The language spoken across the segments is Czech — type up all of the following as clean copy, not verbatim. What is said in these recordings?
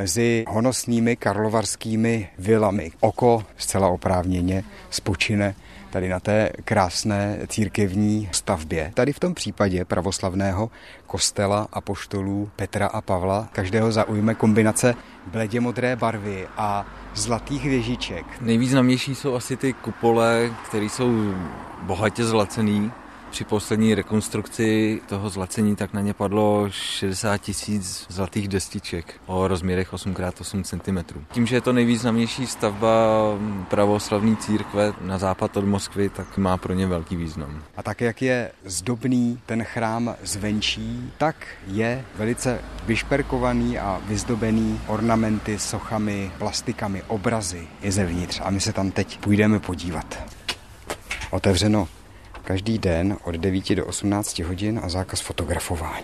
mezi honosnými karlovarskými vilami. Oko zcela oprávněně spočine tady na té krásné církevní stavbě. Tady v tom případě pravoslavného kostela apoštolů Petra a Pavla každého zaujme kombinace bledě modré barvy a zlatých věžiček. Nejvýznamnější jsou asi ty kupole, které jsou bohatě zlacený. Při poslední rekonstrukci toho zlacení tak na ně padlo 60 000 zlatých destiček o rozměrech 8x8 cm. Tím, že je to nejvýznamnější stavba pravoslavné církve na západ od Moskvy, tak má pro ně velký význam. A tak, jak je zdobný ten chrám zvenčí, tak je velice vyšperkovaný a vyzdobený ornamenty, sochami, plastikami, obrazy i zevnitř. A my se tam teď půjdeme podívat. Otevřeno každý den od 9 do 18 hodin a zákaz fotografování.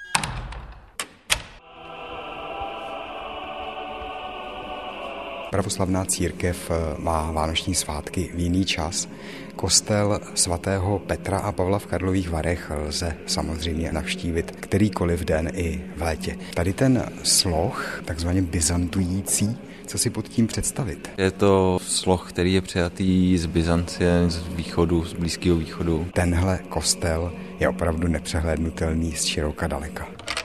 Pravoslavná církev má vánoční svátky v jiný čas. Kostel svatého Petra a Pavla v Karlových Varech lze samozřejmě navštívit kterýkoliv den i v létě. Tady ten sloh, takzvaně byzantující, co si pod tím představit? Je to sloh, který je přijatý z Byzancie, z východu, z Blízkého východu. Tenhle kostel je opravdu nepřehlédnutelný z široka daleka.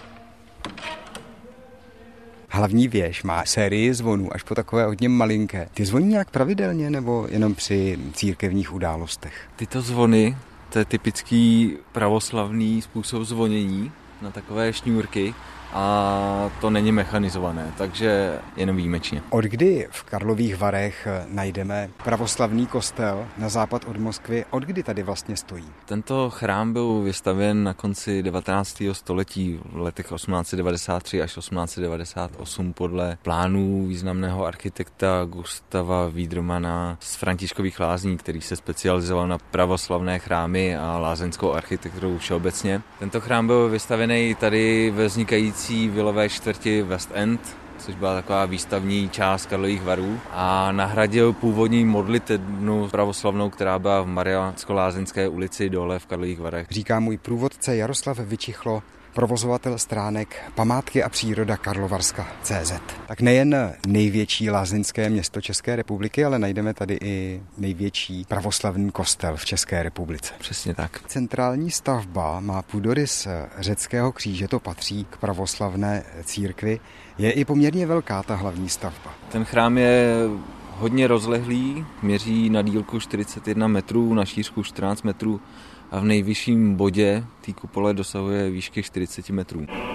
Hlavní věž má sérii zvonů až po takové hodně malinké. Ty zvoní nějak pravidelně nebo jenom při církevních událostech? Tyto zvony, to je typický pravoslavný způsob zvonění na takové šňůrky. A to není mechanizované, takže jenom výjimečně. Od kdy v Karlových Varech najdeme pravoslavný kostel na západ od Moskvy? Od kdy tady vlastně stojí? Tento chrám byl vystavěn na konci 19. století v letech 1893 až 1898 podle plánů významného architekta Gustava Wiedermanna z Františkových lázní, který se specializoval na pravoslavné chrámy a lázeňskou architekturu všeobecně. Tento chrám byl vystavený tady ve vznikající vilové čtvrti West End, což byla taková výstavní část Karlových Varů, a nahradil původní modlitebnu pravoslavnou, která byla v Mariánsko-Lázeňské ulici dole v Karlových Varech. Říká můj průvodce Jaroslav Vyčichlo, provozovatel stránek Památky a příroda Karlovarska.cz. Tak nejen největší lázeňské město České republiky, ale najdeme tady i největší pravoslavný kostel v České republice. Přesně tak. Centrální stavba má půdorys řeckého kříže, to patří k pravoslavné církvi. Je i poměrně velká ta hlavní stavba. Ten chrám je hodně rozlehlý, měří na délku 41 metrů, na šířku 14 metrů a v nejvyšším bodě té kupole dosahuje výšky 40 metrů.